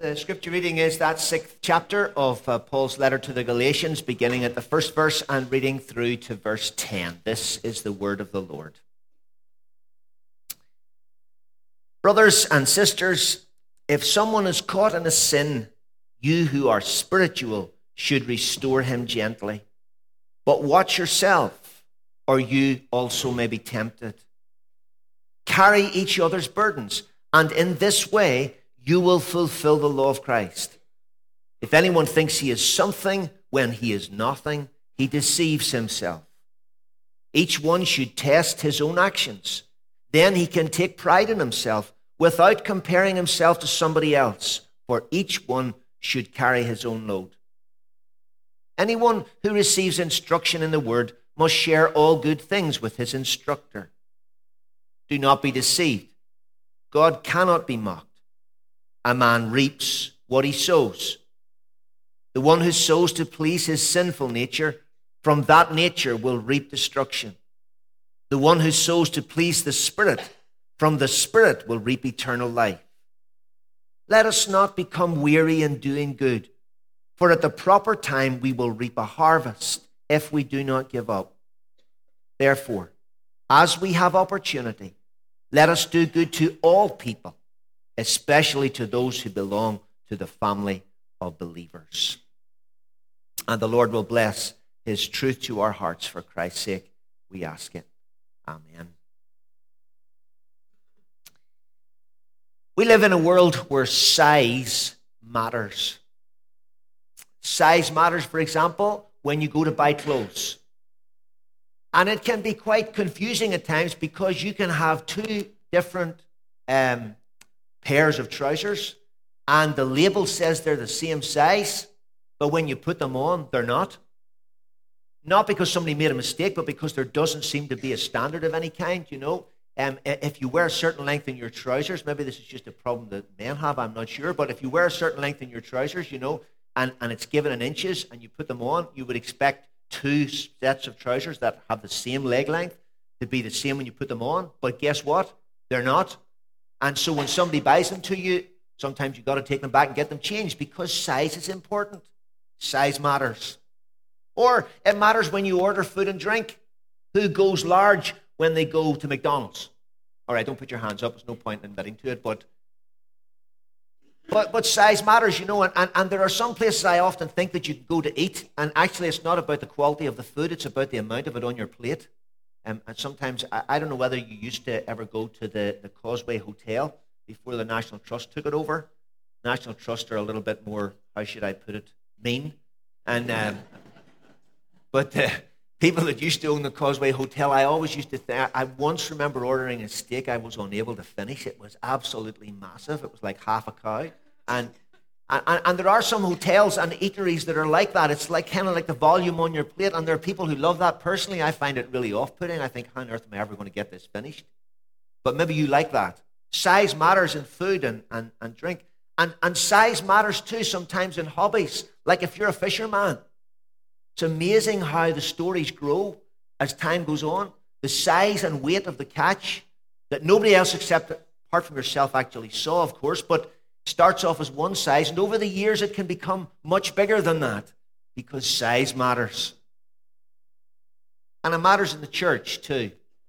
The scripture reading is that 6th chapter of Paul's letter to the Galatians, beginning at the first verse and reading through to verse 10. This is the word of the Lord. Brothers and sisters, if someone is caught in a sin, you who are spiritual should restore him gently. But watch yourself, or you also may be tempted. Carry each other's burdens, and in this way you will fulfill the law of Christ. If anyone thinks he is something when he is nothing, he deceives himself. Each one should test his own actions. Then he can take pride in himself without comparing himself to somebody else, for each one should carry his own load. Anyone who receives instruction in the word must share all good things with his instructor. Do not be deceived. God cannot be mocked. A man reaps what he sows. The one who sows to please his sinful nature, from that nature will reap destruction. The one who sows to please the Spirit, from the Spirit will reap eternal life. Let us not become weary in doing good, for at the proper time we will reap a harvest if we do not give up. Therefore, as we have opportunity, let us do good to all people, especially to those who belong to the family of believers. And the Lord will bless his truth to our hearts. For Christ's sake, we ask it. Amen. We live in a world where size matters. Size matters, for example, when you go to buy clothes. And it can be quite confusing at times because you can have two different pairs of trousers, and the label says they're the same size, but when you put them on, they're not. Not because somebody made a mistake, but because there doesn't seem to be a standard of any kind, you know. If you wear a certain length in your trousers, maybe this is just a problem that men have, I'm not sure, but if you wear a certain length in your trousers, you know, and it's given in inches, and you put them on, you would expect two sets of trousers that have the same leg length to be the same when you put them on, but guess what? They're not. And so when somebody buys them to you, sometimes you've got to take them back and get them changed because size is important. Size matters. Or it matters when you order food and drink. Who goes large when they go to McDonald's? All right, don't put your hands up. There's no point in admitting to it, but size matters, you know, and there are some places I often think that you can go to eat, and actually it's not about the quality of the food, it's about the amount of it on your plate. And sometimes, I don't know whether you used to ever go to the Causeway Hotel before the National Trust took it over. National Trust are a little bit more, how should I put it, mean. And but the people that used to own the Causeway Hotel, I always used to think, I once remember ordering a steak I was unable to finish. It was absolutely massive. It was like half a cow. And there are some hotels and eateries that are like that. It's like kind of like the volume on your plate, and there are people who love that. Personally, I find it really off-putting. I think, how on earth am I ever going to get this finished? But maybe you like that. Size matters in food and drink. And size matters too sometimes in hobbies. Like if you're a fisherman, it's amazing how the stories grow as time goes on. The size and weight of the catch that nobody else apart from yourself actually saw, of course, but starts off as one size, and over the years it can become much bigger than that because size matters. And it matters in the church too.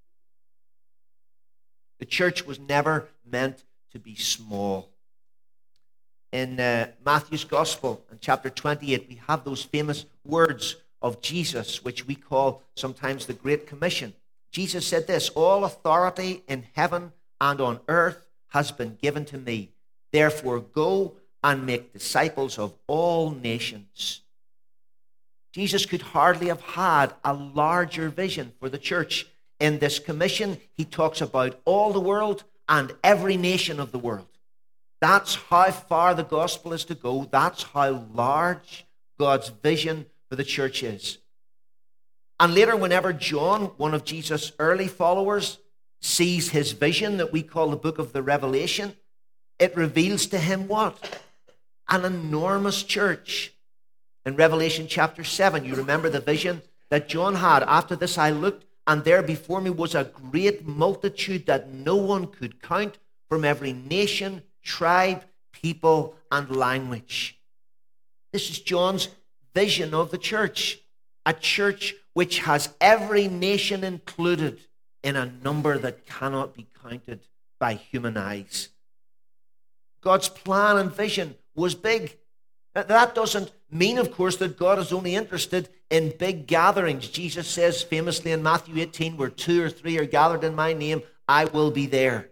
The church was never meant to be small. In Matthew's Gospel, in chapter 28, we have those famous words of Jesus, which we call sometimes the Great Commission. Jesus said this, "All authority in heaven and on earth has been given to me. Therefore, go and make disciples of all nations." Jesus could hardly have had a larger vision for the church. In this commission, he talks about all the world and every nation of the world. That's how far the gospel is to go. That's how large God's vision for the church is. And later, whenever John, one of Jesus' early followers, sees his vision that we call the book of the Revelation, it reveals to him what? An enormous church. In Revelation chapter 7, you remember the vision that John had. "After this I looked, and there before me was a great multitude that no one could count, from every nation, tribe, people, and language. This is John's vision of the church. A church which has every nation included in a number that cannot be counted by human eyes. God's plan and vision was big. That doesn't mean, of course, that God is only interested in big gatherings. Jesus says famously in Matthew 18, where 2 or 3 are gathered in my name, I will be there.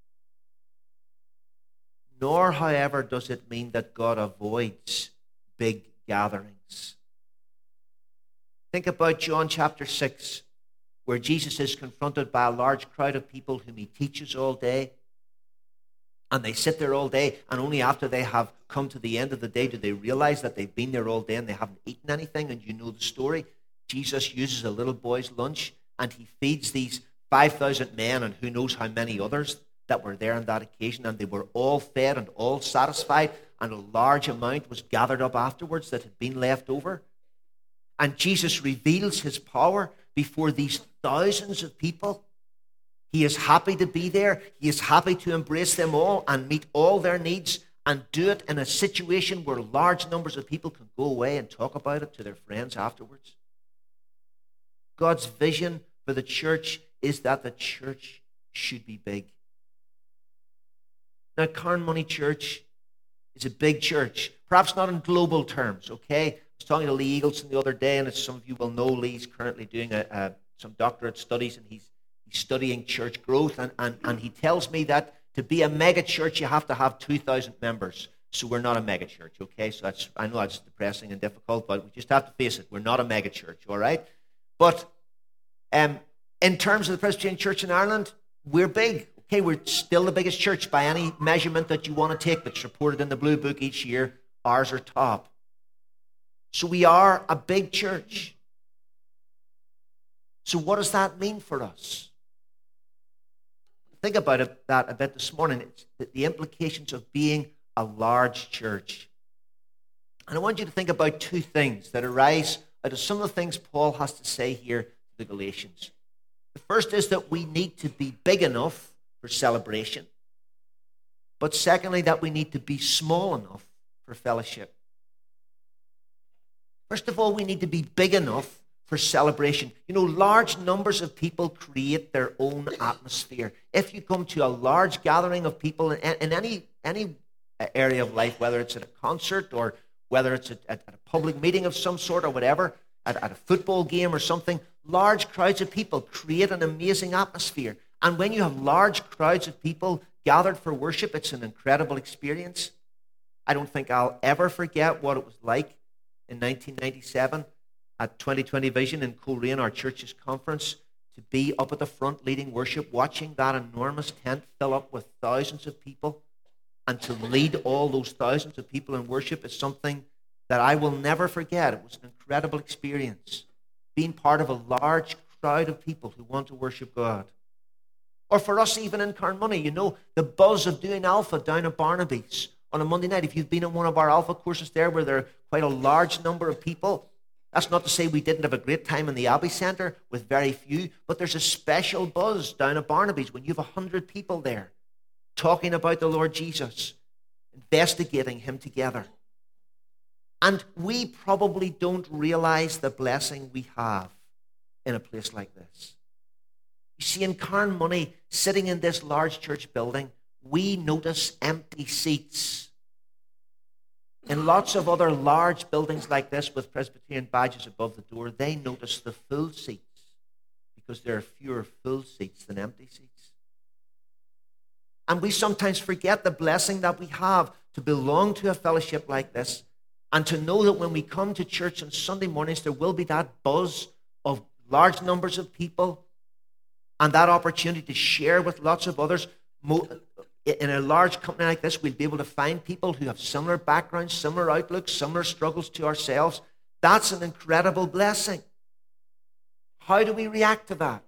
Nor, however, does it mean that God avoids big gatherings. Think about John chapter 6, where Jesus is confronted by a large crowd of people whom he teaches all day. And they sit there all day, and only after they have come to the end of the day do they realize that they've been there all day and they haven't eaten anything. And you know the story. Jesus uses a little boy's lunch, and he feeds these 5,000 men and who knows how many others that were there on that occasion, and they were all fed and all satisfied, and a large amount was gathered up afterwards that had been left over. And Jesus reveals his power before these thousands of people. He is happy to be there. He is happy to embrace them all and meet all their needs and do it in a situation where large numbers of people can go away and talk about it to their friends afterwards. God's vision for the church is that the church should be big. Now, Carnmoney Church is a big church, perhaps not in global terms, okay? I was talking to Lee Eagleson the other day, and as some of you will know, Lee's currently doing some doctorate studies, and he's studying church growth, and he tells me that to be a mega church, you have to have 2,000 members. So we're not a mega church, okay? So I know that's depressing and difficult, but we just have to face it. We're not a mega church, all right? But in terms of the Presbyterian Church in Ireland, we're big. Okay, we're still the biggest church by any measurement that you want to take that's reported in the Blue Book each year. Ours are top. So we are a big church. So what does that mean for us? Think about that a bit this morning. It's the implications of being a large church. And I want you to think about 2 things that arise out of some of the things Paul has to say here to the Galatians. The first is that we need to be big enough for celebration. But secondly, that we need to be small enough for fellowship. First of all, we need to be big enough for celebration. You know, large numbers of people create their own atmosphere. If you come to a large gathering of people in any area of life, whether it's at a concert or whether it's at a public meeting of some sort or whatever, at a football game or something, large crowds of people create an amazing atmosphere. And when you have large crowds of people gathered for worship, it's an incredible experience. I don't think I'll ever forget what it was like in 1997 at 2020 Vision in Coleraine, our church's conference, to be up at the front leading worship, watching that enormous tent fill up with thousands of people, and to lead all those thousands of people in worship is something that I will never forget. It was an incredible experience, being part of a large crowd of people who want to worship God. Or for us, even in Carnmoney, you know, the buzz of doing Alpha down at Barnaby's on a Monday night. If you've been in one of our Alpha courses there where there are quite a large number of people, that's not to say we didn't have a great time in the Abbey Centre with very few, but there's a special buzz down at Barnaby's when you have 100 people there talking about the Lord Jesus, investigating him together. And we probably don't realize the blessing we have in a place like this. You see, in Carnmoney, sitting in this large church building, we notice empty seats. In lots of other large buildings like this with Presbyterian badges above the door, they notice the full seats because there are fewer full seats than empty seats. And we sometimes forget the blessing that we have to belong to a fellowship like this and to know that when we come to church on Sunday mornings, there will be that buzz of large numbers of people and that opportunity to share with lots of others. In a large company like this, we'll be able to find people who have similar backgrounds, similar outlooks, similar struggles to ourselves. That's an incredible blessing. How do we react to that?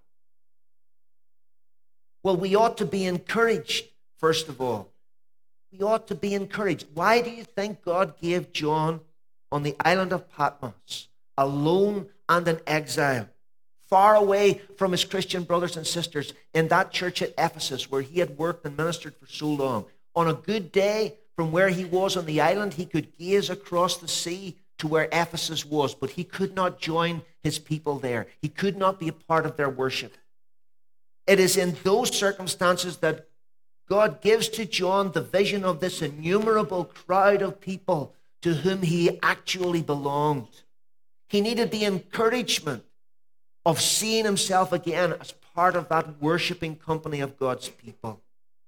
Well, we ought to be encouraged, first of all. We ought to be encouraged. Why do you think God gave John on the island of Patmos, alone and in exile, far away from his Christian brothers and sisters in that church at Ephesus where he had worked and ministered for so long? On a good day, From where he was on the island, he could gaze across the sea to where Ephesus was, but he could not join his people there. He could not be a part of their worship. It is in those circumstances that God gives to John the vision of this innumerable crowd of people to whom he actually belonged. He needed the encouragement of seeing himself again as part of that worshiping company of God's people.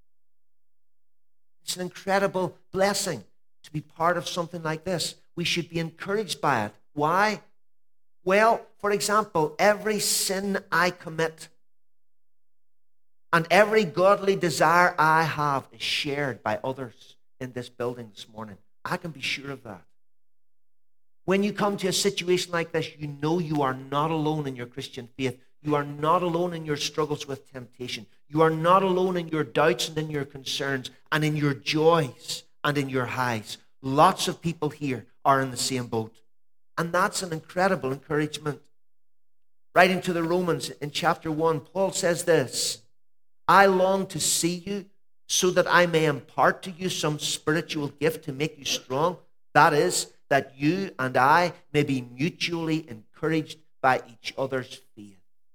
It's an incredible blessing to be part of something like this. We should be encouraged by it. Why? Well, for example, every sin I commit and every godly desire I have is shared by others in this building this morning. I can be sure of that. When you come to a situation like this, you know you are not alone in your Christian faith. You are not alone in your struggles with temptation. You are not alone in your doubts and in your concerns and in your joys and in your highs. Lots of people here are in the same boat. And that's an incredible encouragement. Writing to the Romans in chapter 1, Paul says this, I long to see you so that I may impart to you some spiritual gift to make you strong. That is, that you and I may be mutually encouraged by each other's faith.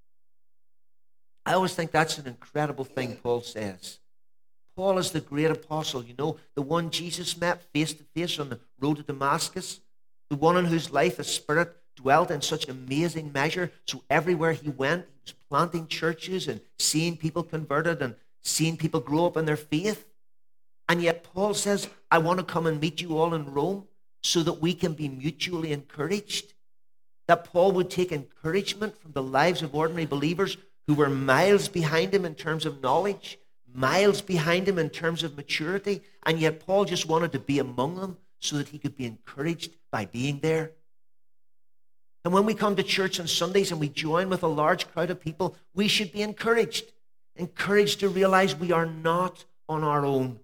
I always think that's an incredible thing Paul says. Paul is the great apostle, you know, the one Jesus met face to face on the road to Damascus, the one in whose life the Spirit dwelt in such amazing measure. So everywhere he went, he was planting churches and seeing people converted and seeing people grow up in their faith. And yet Paul says, I want to come and meet you all in Rome so that we can be mutually encouraged. That Paul would take encouragement from the lives of ordinary believers who were miles behind him in terms of knowledge, miles behind him in terms of maturity, and yet Paul just wanted to be among them so that he could be encouraged by being there. And when we come to church on Sundays and we join with a large crowd of people, we should be encouraged to realize we are not on our own.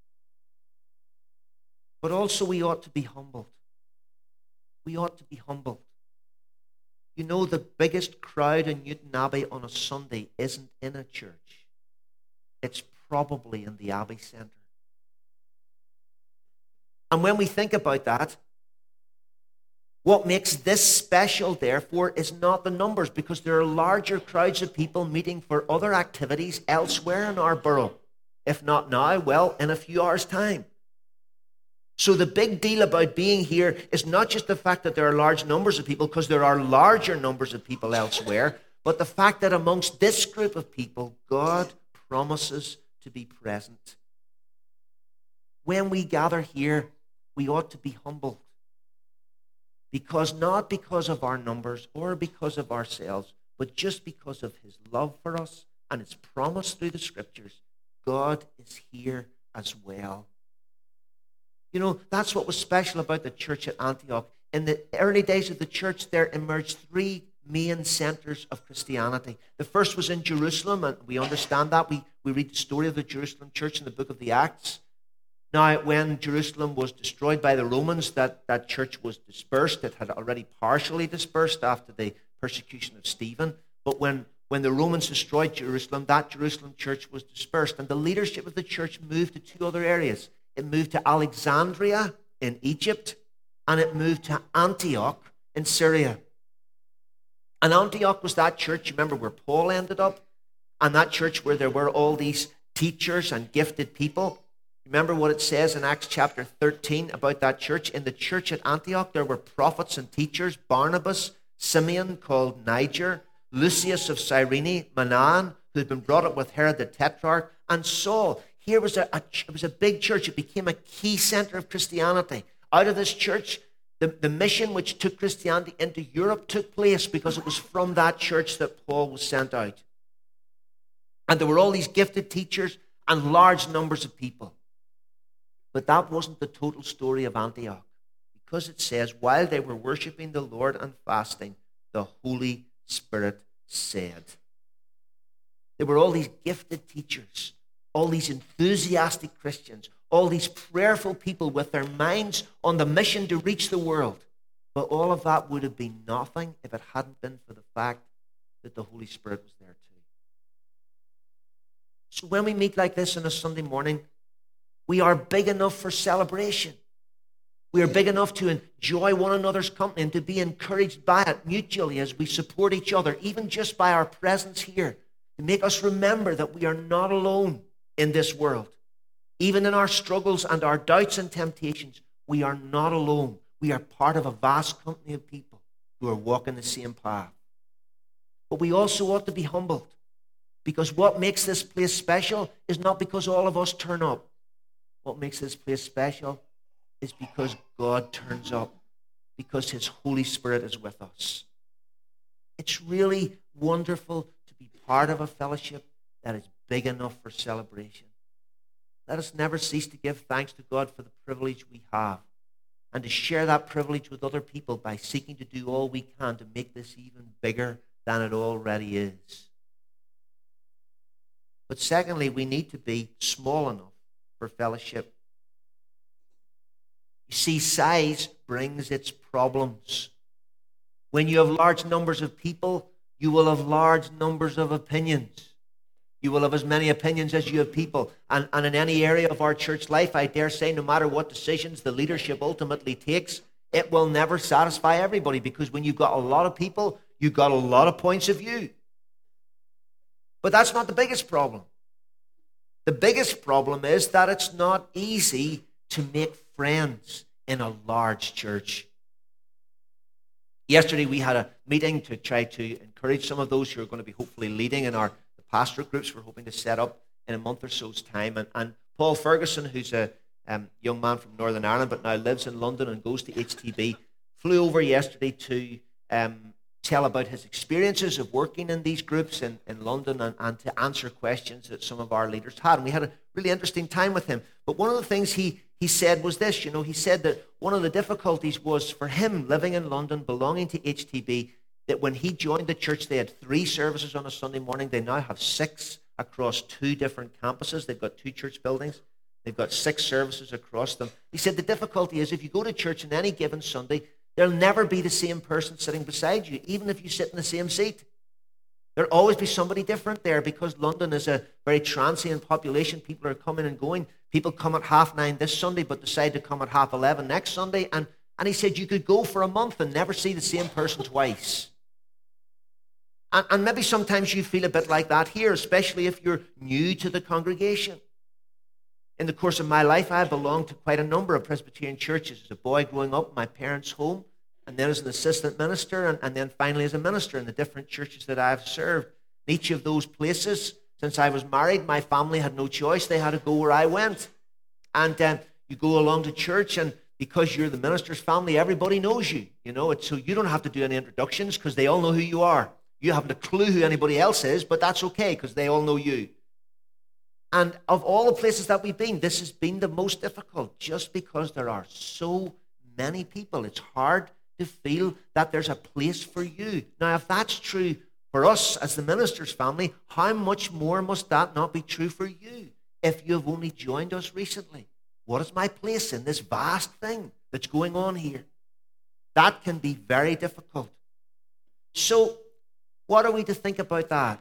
But also we ought to be humbled. We ought to be humbled. You know, the biggest crowd in Newton Abbey on a Sunday isn't in a church. It's probably in the Abbey Centre. And when we think about that, what makes this special, therefore, is not the numbers, because there are larger crowds of people meeting for other activities elsewhere in our borough. If not now, well, in a few hours' time. So the big deal about being here is not just the fact that there are large numbers of people, because there are larger numbers of people elsewhere, but the fact that amongst this group of people, God promises to be present. When we gather here, we ought to be humbled. Not because of our numbers or because of ourselves, but just because of his love for us and his promise through the scriptures. God is here as well. You know, that's what was special about the church at Antioch. In the early days of the church, there emerged three main centers of Christianity. The first was in Jerusalem, and we understand that. We read the story of the Jerusalem church in the book of the Acts. Now, when Jerusalem was destroyed by the Romans, that church was dispersed. It had already partially dispersed after the persecution of Stephen. But when the Romans destroyed Jerusalem, that Jerusalem church was dispersed. And the leadership of the church moved to two other areas. It moved to Alexandria in Egypt, and it moved to Antioch in Syria. And Antioch was that church, you remember, where Paul ended up, and that church where there were all these teachers and gifted people. Remember what it says in Acts chapter 13 about that church? In the church at Antioch, there were prophets and teachers, Barnabas, Simeon, called Niger, Lucius of Cyrene, Manaen, who had been brought up with Herod the Tetrarch, and Saul. Here was it was a big church. It became a key center of Christianity. Out of this church, the mission which took Christianity into Europe took place because it was from that church that Paul was sent out. And there were all these gifted teachers and large numbers of people. But that wasn't the total story of Antioch, because it says, while they were worshiping the Lord and fasting, the Holy Spirit said. There were all these gifted teachers, all these enthusiastic Christians, all these prayerful people with their minds on the mission to reach the world. But all of that would have been nothing if it hadn't been for the fact that the Holy Spirit was there too. So when we meet like this on a Sunday morning, We are big enough for celebration. We are big enough to enjoy one another's company and to be encouraged by it mutually as we support each other, even just by our presence here, to make us remember that we are not alone in this world. Even in our struggles and our doubts and temptations, we are not alone. We are part of a vast company of people who are walking the same path. But we also ought to be humbled, because what makes this place special is not because all of us turn up. What makes this place special is because God turns up, because his Holy Spirit is with us. It's really wonderful to be part of a fellowship that is big enough for celebration. Let us never cease to give thanks to God for the privilege we have, and to share that privilege with other people by seeking to do all we can to make this even bigger than it already is. But secondly, we need to be small enough for fellowship. You see, size brings its problems. When you have large numbers of people, you will have large numbers of opinions. You will have as many opinions as you have people. And in any area of our church life, I dare say, no matter what decisions the leadership ultimately takes, it will never satisfy everybody, because when you've got a lot of people, you've got a lot of points of view. But that's not the biggest problem. The biggest problem is that it's not easy to make friends in a large church. Yesterday we had a meeting to try to encourage some of those who are going to be hopefully leading in our pastorate groups we're hoping to set up in a month or so's time. And Paul Ferguson, who's a young man from Northern Ireland but now lives in London and goes to HTB, flew over yesterday to tell about his experiences of working in these groups in London and to answer questions that some of our leaders had. And we had a really interesting time with him. But one of the things he said was this, he said that one of the difficulties was for him living in London, belonging to HTB, that when he joined the church, they had 3 services on a Sunday morning. They now have 6 across 2 different campuses. They've got 2 church buildings. They've got 6 services across them. He said the difficulty is if you go to church on any given Sunday, there'll never be the same person sitting beside you, even if you sit in the same seat. There'll always be somebody different there, because London is a very transient population. People are coming and going. People come at 9:30 this Sunday, but decide to come at 11:30 next Sunday. And he said you could go for a month and never see the same person twice. And maybe sometimes you feel a bit like that here, especially if you're new to the congregation. In the course of my life, I belonged to quite a number of Presbyterian churches. As a boy growing up in my parents' home, and then as an assistant minister, and then finally as a minister in the different churches that I've served. In each of those places, since I was married, my family had no choice. They had to go where I went. And you go along to church, and because you're the minister's family, everybody knows you. So you don't have to do any introductions, because they all know who you are. You haven't a clue who anybody else is, but that's okay, because they all know you. And of all the places that we've been, this has been the most difficult, just because there are so many people. It's hard to feel that there's a place for you. Now, if that's true for us as the minister's family, how much more must that not be true for you if you've only joined us recently? What is my place in this vast thing that's going on here? That can be very difficult. So, what are we to think about that?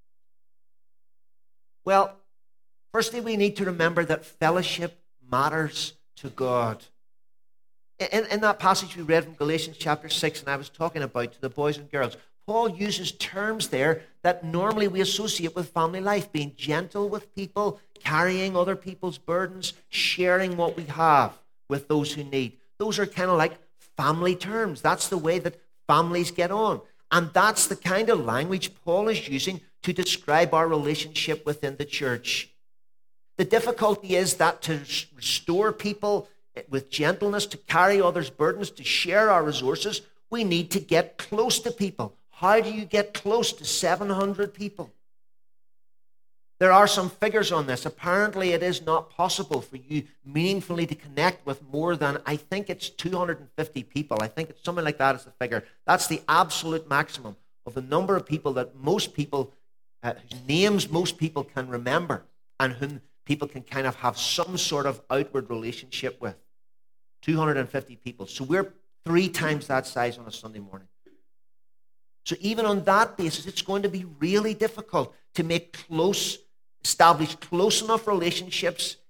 Well, firstly, we need to remember that fellowship matters to God. In that passage we read from Galatians chapter 6, and I was talking about to the boys and girls, Paul uses terms there that normally we associate with family life, being gentle with people, carrying other people's burdens, sharing what we have with those who need. Those are kind of like family terms. That's the way that families get on. And that's the kind of language Paul is using to describe our relationship within the church. The difficulty is that to restore people with gentleness, to carry others' burdens, to share our resources, we need to get close to people. How do you get close to 700 people? There are some figures on this. Apparently, it is not possible for you meaningfully to connect with more than, I think it's 250 people. I think it's something like that as the figure. That's the absolute maximum of the number of people that most people, whose names most people can remember, and whom people can kind of have some sort of outward relationship with. 250 people. So we're 3 times that size on a Sunday morning. So even on that basis, it's going to be really difficult to establish close enough relationships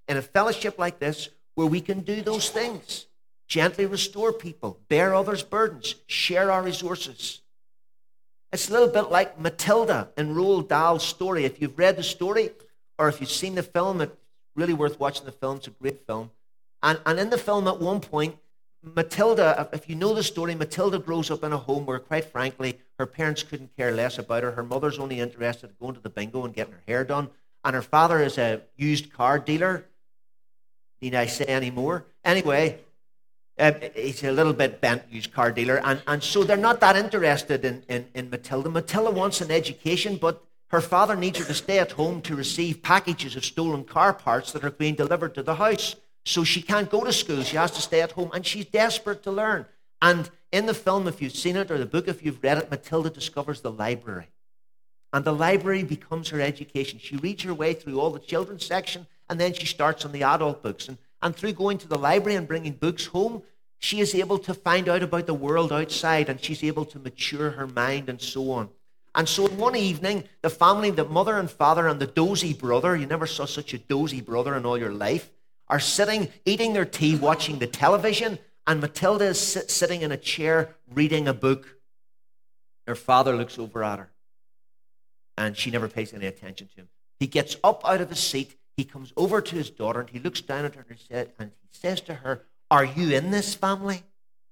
in a fellowship like this where we can do those things. Gently restore people, bear others' burdens, share our resources. It's a little bit like Matilda in Roald Dahl's story. If you've read the story or if you've seen the film, it's really worth watching the film. It's a great film. And in the film at one point, Matilda, if you know the story, Matilda grows up in a home where, quite frankly, her parents couldn't care less about her. Her mother's only interested in going to the bingo and getting her hair done. And her father is a used car dealer. Need I say any more? Anyway, he's a little bit bent used car dealer. And so they're not that interested in Matilda. Matilda wants an education, but her father needs her to stay at home to receive packages of stolen car parts that are being delivered to the house. So she can't go to school. She has to stay at home, and she's desperate to learn. And in the film, if you've seen it, or the book, if you've read it, Matilda discovers the library. And the library becomes her education. She reads her way through all the children's section, and then she starts on the adult books. And through going to the library and bringing books home, she is able to find out about the world outside, and she's able to mature her mind and so on. And so one evening, the family, the mother and father and the dozy brother, you never saw such a dozy brother in all your life, are sitting, eating their tea, watching the television, and Matilda is sitting in a chair reading a book. Her father looks over at her, and she never pays any attention to him. He gets up out of his seat, he comes over to his daughter, and he looks down at her and he says to her, "Are you in this family?"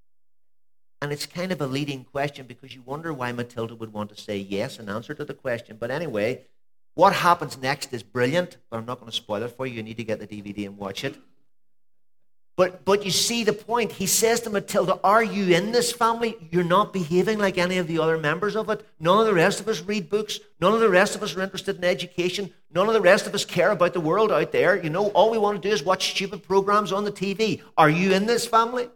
And it's kind of a leading question because you wonder why Matilda would want to say yes in answer to the question. But anyway, what happens next is brilliant, but I'm not going to spoil it for you. You need to get the DVD and watch it. But you see the point. He says to Matilda, "Are you in this family? You're not behaving like any of the other members of it. None of the rest of us read books. None of the rest of us are interested in education. None of the rest of us care about the world out there. You know, all we want to do is watch stupid programs on the TV. Are you in this family?"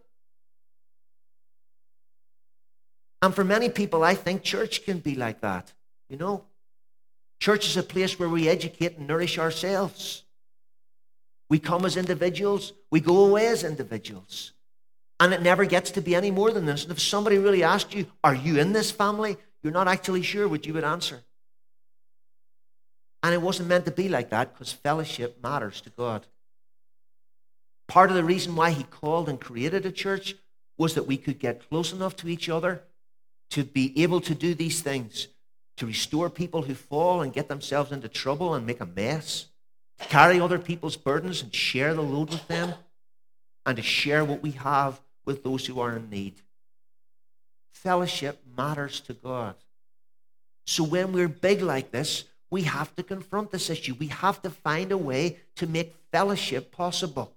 And for many people, I think church can be like that. You know, church is a place where we educate and nourish ourselves. We come as individuals, we go away as individuals. And it never gets to be any more than this. And if somebody really asked you, "Are you in this family?" you're not actually sure what you would answer. And it wasn't meant to be like that because fellowship matters to God. Part of the reason why he called and created a church was that we could get close enough to each other to be able to do these things, to restore people who fall and get themselves into trouble and make a mess, to carry other people's burdens and share the load with them, and to share what we have with those who are in need. Fellowship matters to God. So when we're big like this, we have to confront this issue. We have to find a way to make fellowship possible.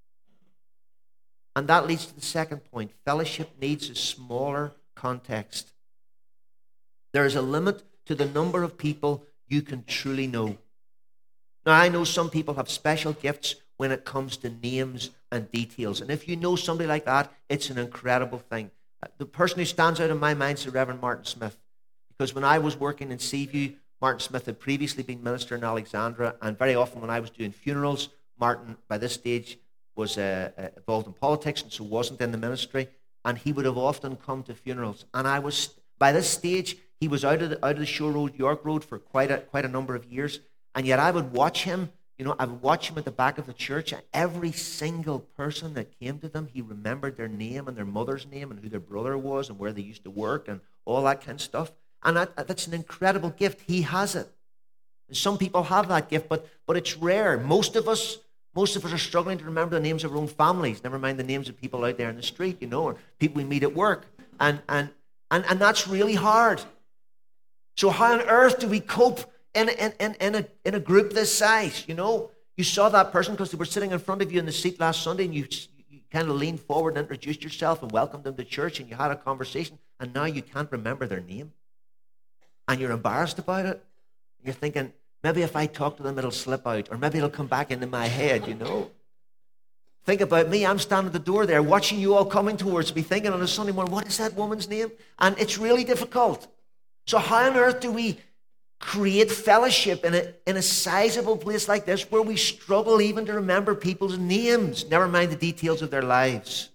And that leads to the second point. Fellowship needs a smaller context. There is a limit to the number of people you can truly know. Now, I know some people have special gifts when it comes to names and details. And if you know somebody like that, it's an incredible thing. The person who stands out in my mind is the Reverend Martin Smith. Because when I was working in Seaview, Martin Smith had previously been minister in Alexandra. And very often when I was doing funerals, Martin, by this stage, was involved in politics and so wasn't in the ministry. And he would have often come to funerals. And I was, by this stage, he was out of the Shore Road, York Road for quite a number of years. And yet I would watch him, I would watch him at the back of the church, and every single person that came to them, he remembered their name and their mother's name and who their brother was and where they used to work and all that kind of stuff. And that's an incredible gift. He has it. And some people have that gift, but it's rare. Most of us are struggling to remember the names of our own families, never mind the names of people out there in the street, or people we meet at work. And that's really hard. So how on earth do we cope in a group this size? You saw that person because they were sitting in front of you in the seat last Sunday, and you kind of leaned forward and introduced yourself and welcomed them to church, and you had a conversation, and now you can't remember their name. And you're embarrassed about it. You're thinking, maybe if I talk to them, it'll slip out, or maybe it'll come back into my head, Think about me. I'm standing at the door there watching you all coming towards me, thinking on a Sunday morning, what is that woman's name? And it's really difficult. So how on earth do we create fellowship in a sizable place like this where we struggle even to remember people's names, never mind the details of their lives?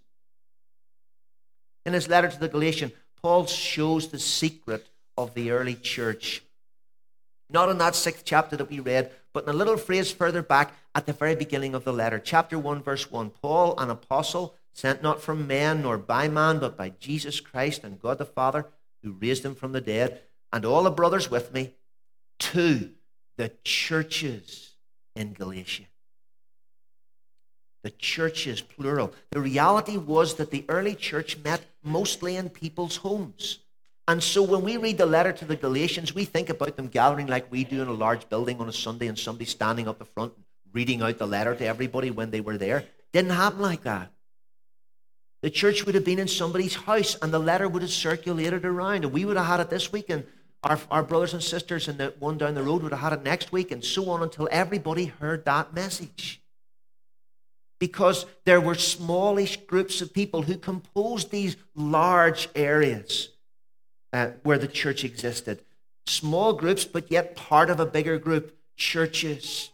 In his letter to the Galatians, Paul shows the secret of the early church. Not in that 6th chapter that we read, But in a little phrase further back at the very beginning of the letter, chapter 1, verse 1, Paul, an apostle, sent not from men nor by man, but by Jesus Christ and God the Father, who raised him from the dead, and all the brothers with me, to the churches in Galatia. The churches, plural. The reality was that the early church met mostly in people's homes. And so when we read the letter to the Galatians, we think about them gathering like we do in a large building on a Sunday and somebody standing up the front reading out the letter to everybody when they were there. Didn't happen like that. The church would have been in somebody's house and the letter would have circulated around. And we would have had it this week, and our brothers and sisters in the one down the road would have had it next week, and so on until everybody heard that message. Because there were smallish groups of people who composed these large areas where the church existed. Small groups, but yet part of a bigger group, churches.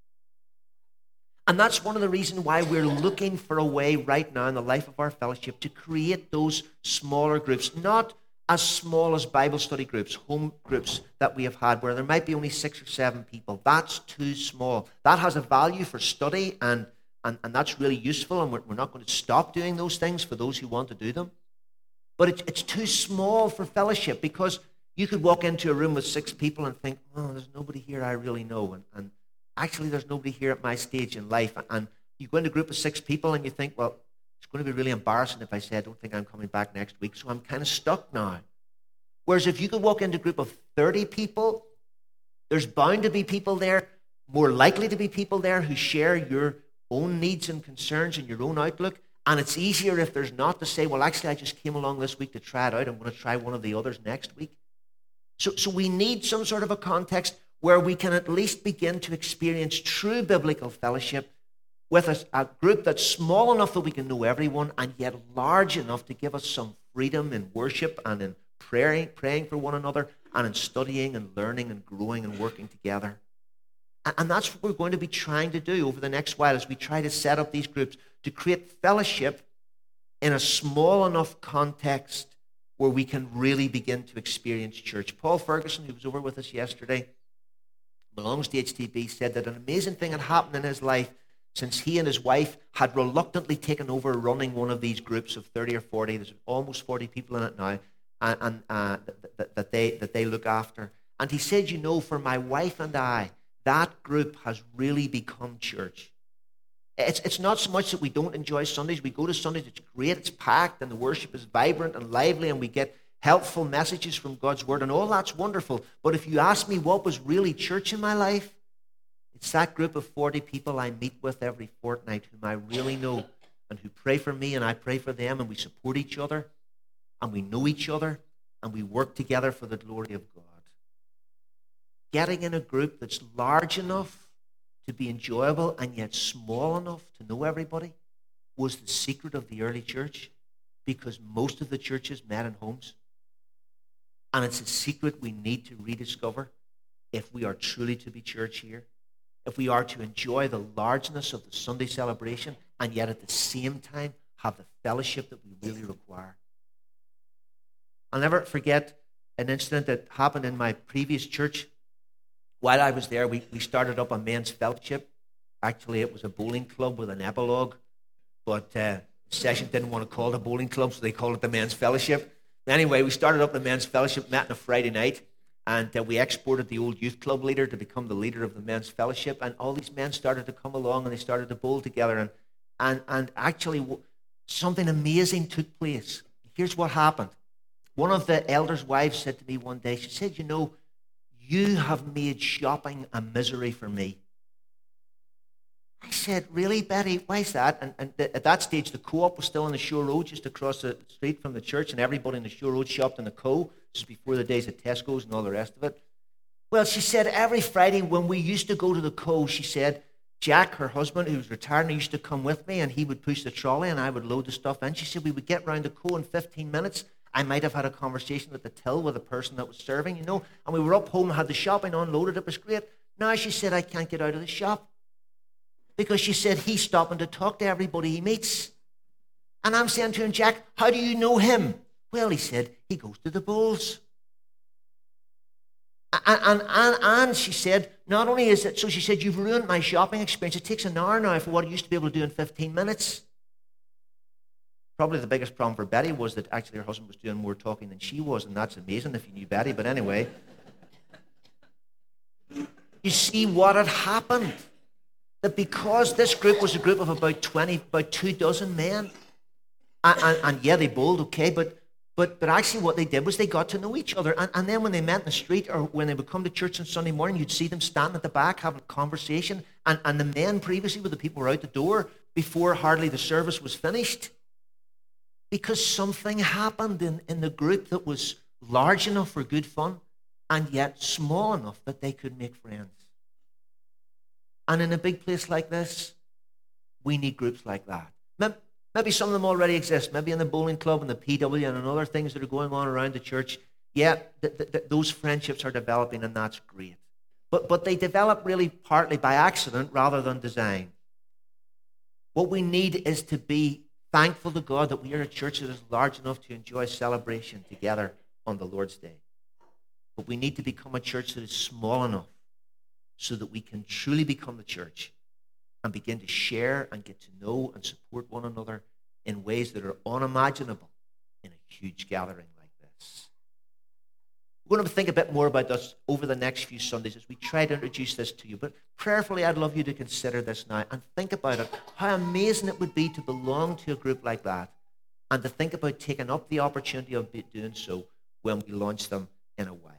And that's one of the reasons why we're looking for a way right now in the life of our fellowship to create those smaller groups, not as small as Bible study groups, home groups that we have had, where there might be only 6 or 7 people. That's too small. That has a value for study, and that's really useful, and we're not going to stop doing those things for those who want to do them. But it's too small for fellowship, because you could walk into a room with 6 people and think, oh, there's nobody here I really know, and actually there's nobody here at my stage in life. And you go into a group of 6 people and you think, well, it's going to be really embarrassing if I say I don't think I'm coming back next week, so I'm kind of stuck now. Whereas if you could walk into a group of 30 people, there's bound to be people there, more likely to be people there who share your own needs and concerns and your own outlook. And it's easier if there's not to say, well, actually, I just came along this week to try it out. I'm going to try one of the others next week. So we need some sort of a context where we can at least begin to experience true biblical fellowship with a group that's small enough that we can know everyone, and yet large enough to give us some freedom in worship and in praying for one another, and in studying and learning and growing and working together. And that's what we're going to be trying to do over the next while as we try to set up these groups, to create fellowship in a small enough context where we can really begin to experience church. Paul Ferguson, who was over with us yesterday, belongs to HTB, said that an amazing thing had happened in his life since he and his wife had reluctantly taken over running one of these groups of 30 or 40. There's almost 40 people in it now, and that they look after. And he said, you know, for my wife and I, that group has really become church. It's not so much that we don't enjoy Sundays. We go to Sundays, it's great, it's packed, and the worship is vibrant and lively, and we get helpful messages from God's word, and all that's wonderful. But if you ask me what was really church in my life, it's that group of 40 people I meet with every fortnight whom I really know and who pray for me and I pray for them, and we support each other and we know each other and we work together for the glory of God. Getting in a group that's large enough to be enjoyable and yet small enough to know everybody was the secret of the early church, because most of the churches met in homes. And it's a secret we need to rediscover if we are truly to be church here, if we are to enjoy the largeness of the Sunday celebration and yet at the same time have the fellowship that we really require. I'll never forget an incident that happened in my previous church. While I was there, we started up a men's fellowship. Actually, it was a bowling club with an epilogue, but the session didn't want to call it a bowling club, so they called it the men's fellowship. Anyway, we started up the men's fellowship, met on a Friday night, and we exported the old youth club leader to become the leader of the men's fellowship, and all these men started to come along and they started to bowl together, and actually something amazing took place. Here's what happened. One of the elders' wives said to me one day, she said, you know, you have made shopping a misery for me. I said, really, Betty? Why is that? And at that stage, the Co-op was still on the Shore Road, just across the street from the church, and everybody in the Shore Road shopped in the Co. This is before the days of Tesco's and all the rest of it. Well, she said, every Friday when we used to go to the Co, she said, Jack, her husband, who was retired, used to come with me, and he would push the trolley, and I would load the stuff in. She said, we would get round the Co in 15 minutes. I might have had a conversation at the till with the person that was serving, you know, and we were up home and had the shopping unloaded. It was great. Now, she said, I can't get out of the shop, because she said he's stopping to talk to everybody he meets. And I'm saying to him, Jack, how do you know him? Well, he said, he goes to the bowls. And she said, not only is it, so she said, you've ruined my shopping experience. It takes an hour now for what I used to be able to do in 15 minutes. Probably the biggest problem for Betty was that actually her husband was doing more talking than she was, and that's amazing if you knew Betty. But anyway, you see what had happened. That because this group was a group of about 24 men, and yeah, they bowled, okay, but actually what they did was they got to know each other. And then when they met in the street or when they would come to church on Sunday morning, you'd see them standing at the back having a conversation. And the men previously with the people were out the door before hardly the service was finished. Because something happened in the group that was large enough for good fun and yet small enough that they could make friends. And in a big place like this, we need groups like that. Maybe some of them already exist. Maybe in the bowling club and the PW and in other things that are going on around the church. Yeah, those friendships are developing, and that's great. But they develop really partly by accident rather than design. What we need is to be thankful to God that we are a church that is large enough to enjoy celebration together on the Lord's Day. But we need to become a church that is small enough so that we can truly become the church and begin to share and get to know and support one another in ways that are unimaginable in a huge gathering like this. We're going to think a bit more about this over the next few Sundays as we try to introduce this to you. But prayerfully, I'd love you to consider this now and think about it, how amazing it would be to belong to a group like that and to think about taking up the opportunity of doing so when we launch them in a while.